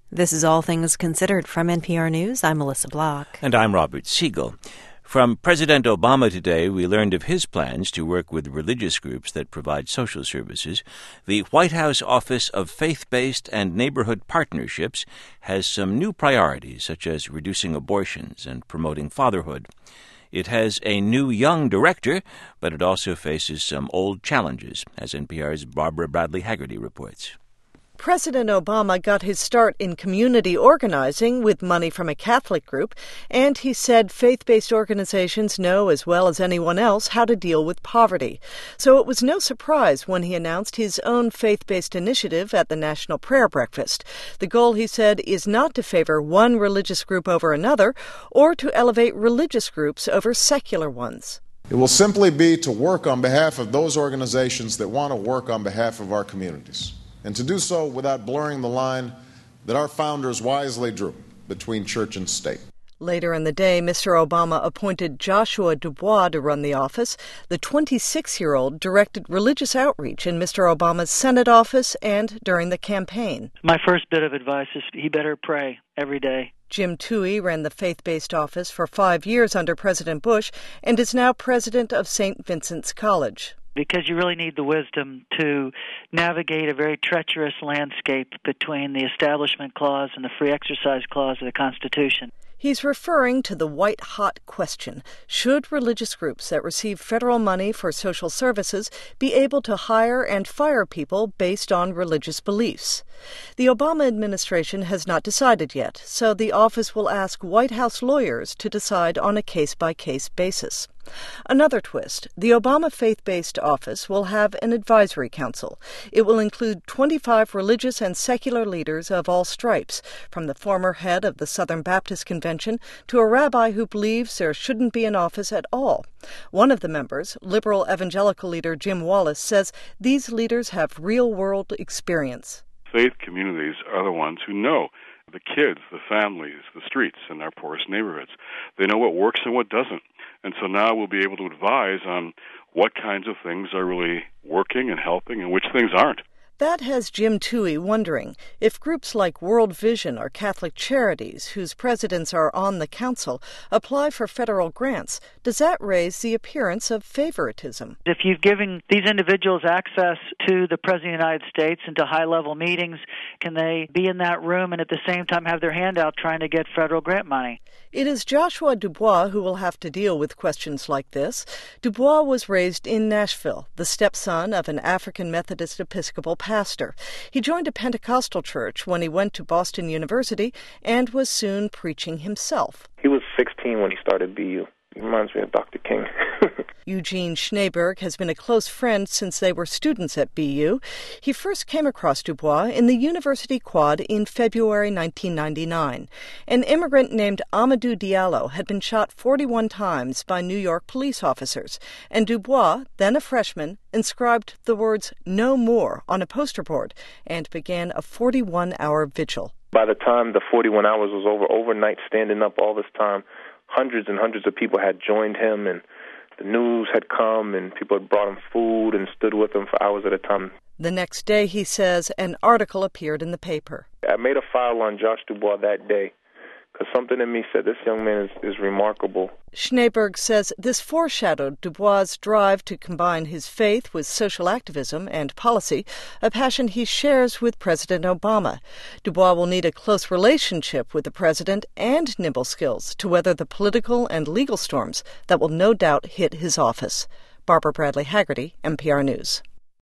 This is All Things Considered from NPR News. I'm Melissa Block. And I'm Robert Siegel. From President Obama today, we learned of his plans to work with religious groups that provide social services. The White House Office of Faith-Based and Neighborhood Partnerships has some new priorities, such as reducing abortions and promoting fatherhood. It has a new young director, but it also faces some old challenges, as NPR's Barbara Bradley Haggerty reports. President Obama got his start in community organizing with money from a Catholic group, and he said faith-based organizations know as well as anyone else how to deal with poverty. So it was no surprise when he announced his own faith-based initiative at the National Prayer Breakfast. The goal, he said, is not to favor one religious group over another or to elevate religious groups over secular ones. It will simply be to work on behalf of those organizations that want to work on behalf of our communities, and to do so without blurring the line that our founders wisely drew between church and state. Later in the day, Mr. Obama appointed Joshua Dubois to run the office. The 26-year-old directed religious outreach in Mr. Obama's Senate office and during the campaign. My first bit of advice is he better pray every day. Jim Toohey ran the faith-based office for 5 years under President Bush and is now president of St. Vincent's College. Because you really need the wisdom to navigate a very treacherous landscape between the Establishment Clause and the Free Exercise Clause of the Constitution. He's referring to the white-hot question: should religious groups that receive federal money for social services be able to hire and fire people based on religious beliefs? The Obama administration has not decided yet, so the office will ask White House lawyers to decide on a case-by-case basis. Another twist: the Obama faith-based office will have an advisory council. It will include 25 religious and secular leaders of all stripes, from the former head of the Southern Baptist Convention to a rabbi who believes there shouldn't be an office at all. One of the members, liberal evangelical leader Jim Wallis, says these leaders have real-world experience. Faith communities are the ones who know the kids, the families, the streets in our poorest neighborhoods. They know what works and what doesn't. And so now we'll be able to advise on what kinds of things are really working and helping and which things aren't. That has Jim Toohey wondering if groups like World Vision or Catholic Charities, whose presidents are on the council, apply for federal grants. Does that raise the appearance of favoritism? If you're giving these individuals access to the President of the United States and to high-level meetings, can they be in that room and at the same time have their hand out trying to get federal grant money? It is Joshua Dubois who will have to deal with questions like this. Dubois was raised in Nashville, the stepson of an African Methodist Episcopal pastor. He joined a Pentecostal church when he went to Boston University and was soon preaching himself. He was 16 when he started BU. He reminds me of Dr. King. Eugene Schneeberg has been a close friend since they were students at BU. He first came across Dubois in the University Quad in February 1999. An immigrant named Amadou Diallo had been shot 41 times by New York police officers, and Dubois, then a freshman, inscribed the words "No More" on a poster board and began a 41-hour vigil. By the time the 41 hours was over, overnight, standing up all this time, hundreds and hundreds of people had joined him, and the news had come, and people had brought him food and stood with him for hours at a time. The next day, he says, an article appeared in the paper. I made a file on Josh Dubois that day because something in me said this young man is remarkable. Schneeberg says this foreshadowed Dubois' drive to combine his faith with social activism and policy, a passion he shares with President Obama. Dubois will need a close relationship with the president and nimble skills to weather the political and legal storms that will no doubt hit his office. Barbara Bradley Haggerty, NPR News.